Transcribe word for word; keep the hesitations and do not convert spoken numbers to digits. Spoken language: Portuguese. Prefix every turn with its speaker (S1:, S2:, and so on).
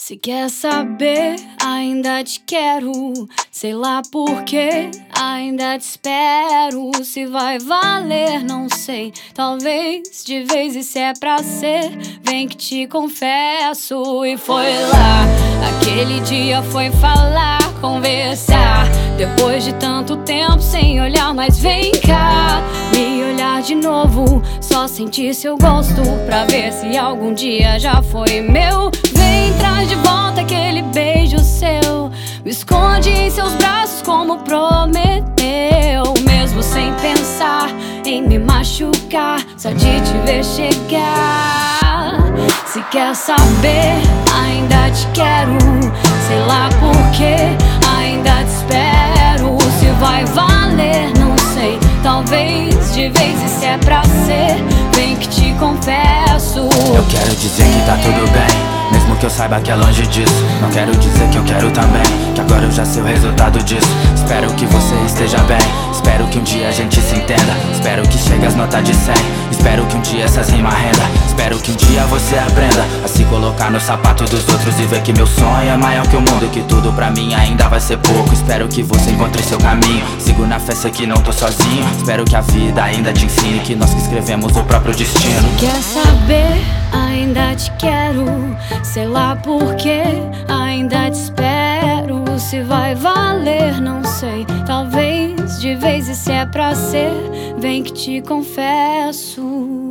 S1: Se quer saber, ainda te quero. Sei lá porquê, ainda te espero. Se vai valer, não sei. Talvez de vez e se é pra ser. Vem que te confesso. E foi lá, aquele dia foi falar, conversar. Depois de tanto tempo sem olhar, mas vem cá, me olhar de novo. Só sentir seu gosto pra ver se algum dia já foi meu. Vem, traz de volta aquele beijo seu. Me esconde em seus braços como prometeu. Mesmo sem pensar em me machucar, só de te ver chegar. Se quer saber, ainda te quero. Sei lá porquê, ainda te espero. Se vai valer, não sei. Talvez de vez e se é pra ser. Vem que te confesso.
S2: Eu quero dizer que tá tudo bem, mesmo que eu saiba que é longe disso. Não quero dizer que eu quero também, que agora eu já sei o resultado disso. Espero que você esteja bem, espero que um dia a gente se entenda. Espero que chegue as notas de cem, espero que um dia essas rimas renda. Espero que um dia você aprenda a se colocar no sapato dos outros e ver que meu sonho é maior que o mundo, que tudo pra mim ainda vai ser pouco. Espero que você encontre seu caminho, sigo na fé, sei que não tô sozinho. Espero que a vida ainda te ensine que nós que escrevemos o próprio destino.
S1: Se quer saber, ainda te quero. Sei lá porquê, ainda te espero. Se vai valer, não sei. Talvez de vez e se é pra ser. Vem que te confesso.